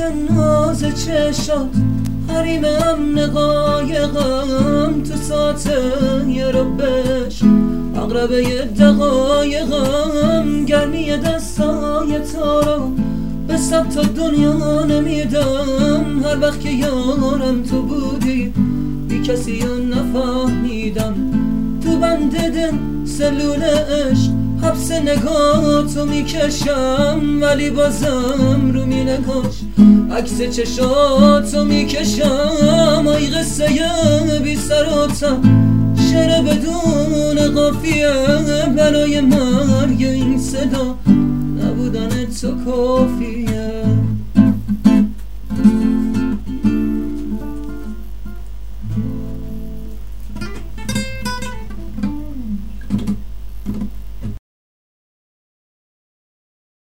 ناز چشات، حریمم نقایقم تو ساعته ربش، اقربه دقایقم گرمی دستای تو رو به صد تا دنیا نمیدم. هر وقت که یارم تو بودی بی کسی رو نفهمیدم، تو بند دل سلول عشق حبس نگاه تو میکشم، ولی بازم رو می نگاش عکس چشاتو میکشم. آی قصه بی سر و ته، شعر بدون قافیه، برای مرگ این صدا نبودن تو کافیه.